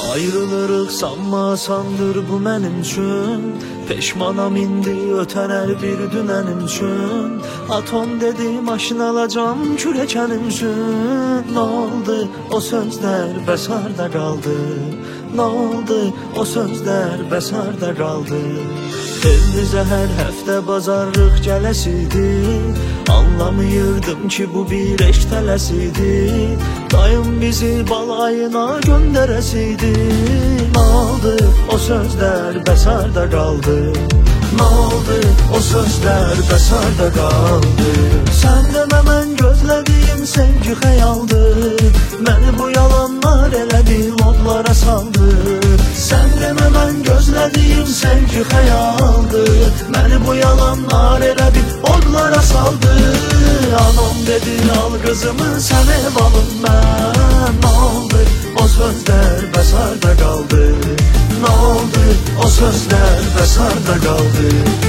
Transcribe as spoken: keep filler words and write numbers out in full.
Ayrılırıq sanma sandır bu mənim üçün. Peşmanam indi ötən hər bir dünənim üçün. Atom dedi maşın alacam kürəkənim üçün. Nə oldu o sözlər bəs harda qaldı? Nə oldu o sözlər bəs harda qaldı? Evimizə hər həftə bazarlıq gələsidi. Anlamayırdım ki bu bir eşq tələsidi. Dayım bizi balayına göndərəsidi. Nə oldu o sözlər bəs harda qaldı? Nə oldu o sözlər bəs harda qaldı? Sən demə mən gözlədiyim sevgi xəyaldır. Məni bu yalanlar elə bir odlara saldı. Sən demə mən gözlədiyim sevgi xəyaldır. Məni bu yalanlar elə bir odlara saldı. Anam dedi al qızımı sən ev alın mən. Nə oldu o sözlər bəs harda qaldı? Nə oldu o sözlər bəs harda qaldı?